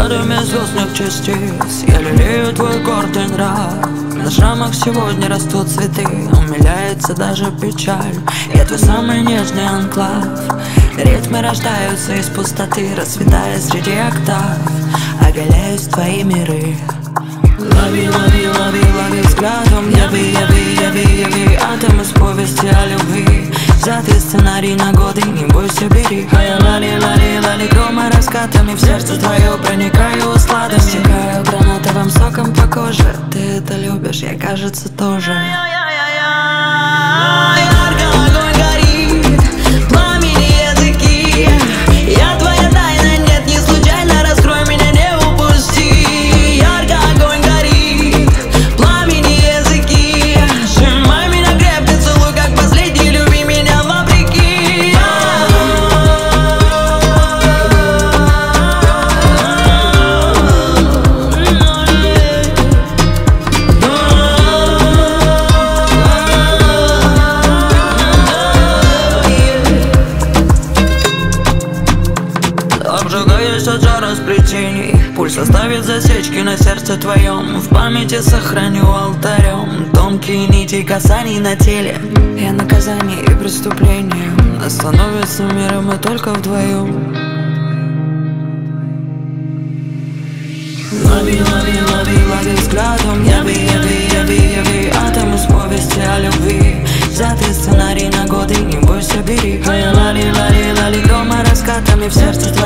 мириадами звездных частиц я лелею твой гордый нрав. На шрамах сегодня растут цветы, умиляется даже печаль. Я твой самый нежный анклав. Ритмы рождаются из пустоты, расцветая среди октав. Оголяюсь в твои миры. Лови, лови, лови, лови взглядом. Яви, яви, яви, яви атом из повести о любви. Взятый сценарий на годы, не бойся, бери. А я лали, лали, лали грома раскатами. В сердце твое проникаю усладами. Стекаю гранатовым соком по коже. Ты это любишь, я, кажется, тоже. Обжигаюсь от жара сплетений. Пульс оставит засечки на сердце твоем. В памяти сохраню алтарем тонкие нити касаний на теле. Я наказание и преступление. Остановится мир, и мы только вдвоем. Лови, лови, лови, лови взглядом. Яви, яви, яви, яви атом из повести о любви. Взятый сценарий на годы, не бойся, бери. А я лали, лали, лали грома раскатами. В сердце